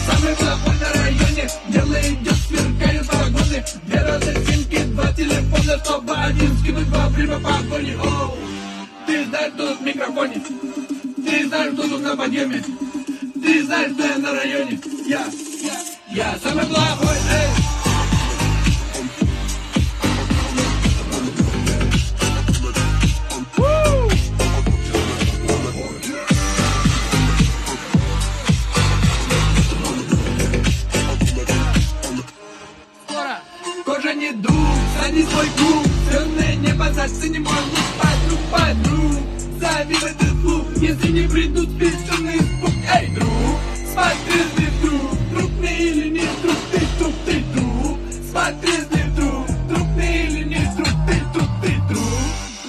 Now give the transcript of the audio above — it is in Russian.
Самый плохой на районе, дело идет, сверкают вагоны. 2 розетки, 2 телефона, чтобы один скинуть во время погони. Оу, ты знаешь, кто тут в микрофоне? Ты знаешь, кто тут на подъеме? Ты знаешь, что я на районе? Я самый плохой, эй! Кожа не дух, садись в мой круг. Темное небо зацени, можно спать друг под друг. Завидуй ты слух, если не придут специалисты.